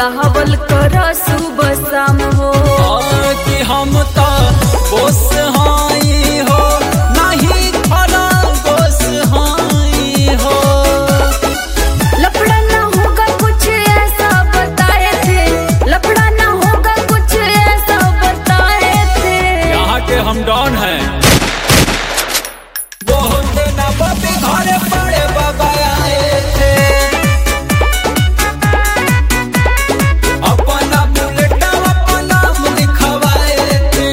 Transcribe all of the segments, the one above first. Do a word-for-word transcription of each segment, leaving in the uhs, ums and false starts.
बोलावल कर सुबह शाम हो कि हम तो बोस हाई हो नहीं खरा बोस हाई हो। लफड़ा ना होगा कुछ ऐसा बताए थे, लफड़ा ना होगा कुछ ऐसा बताए थे। यहाँ के हम डॉन हैं। बहुत ना बाबी घरे पड़े बाबा आए थे, अपना बुलेट अपना लिखवाए थे।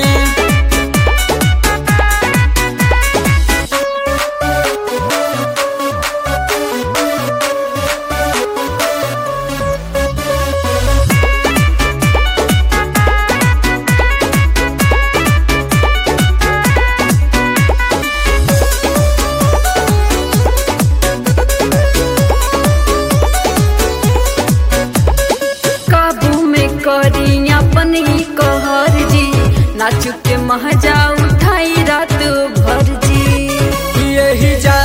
काबू में करी अपन ही कहर जी, नाच के महजा उठाई रात भर जी। यही जा